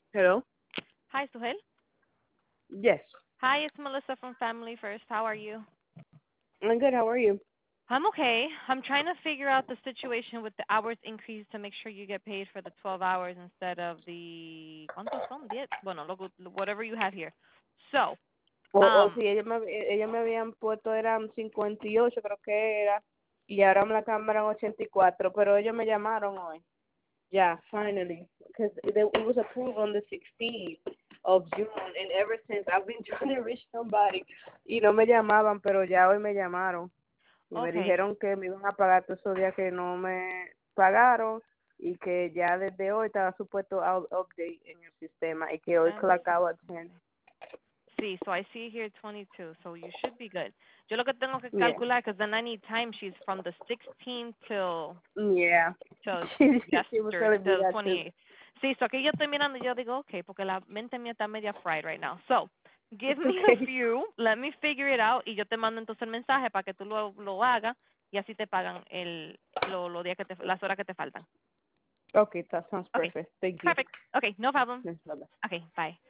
Hello? Hi, Suhel. Yes. Hi, it's Melissa from Family First. How are you? I'm good. How are you? I'm okay. I'm trying to figure out the situation with the hours increase to make sure you get paid for the 12 hours instead of the ¿cuántos son? 10. Bueno, whatever you have here. So, O um, si ellos me habían puesto, eran 58, creo que era, y ahora me la cambiaron 84, pero ellos me llamaron hoy. Yeah, finally. Because it was approved on the 16th of June, and ever since I've been trying to reach somebody, y no me llamaban, pero ya hoy me llamaron. Y me okay. dijeron que me iban a pagar todos esos días que no me pagaron y que ya desde hoy estaba supuesto a update en el sistema y que hoy Let me clockaba 10. see. So I see here 22. So you should be good. Yo lo que tengo que Yeah. calcular, because then I need timesheets from the 16th Yeah. till She was yesterday, telling me till that too. 28th. Sí, so aquí yo estoy mirando y yo digo, okay, porque la mente mía está media fried right now. So, give me a Okay. few, let me figure it out y yo te mando entonces el mensaje para que tú lo hagas y así te pagan los días las horas que te faltan. Okay, that sounds Okay, perfect. Thank you. perfect. Okay, no problem. Yes, bye-bye. Okay, bye.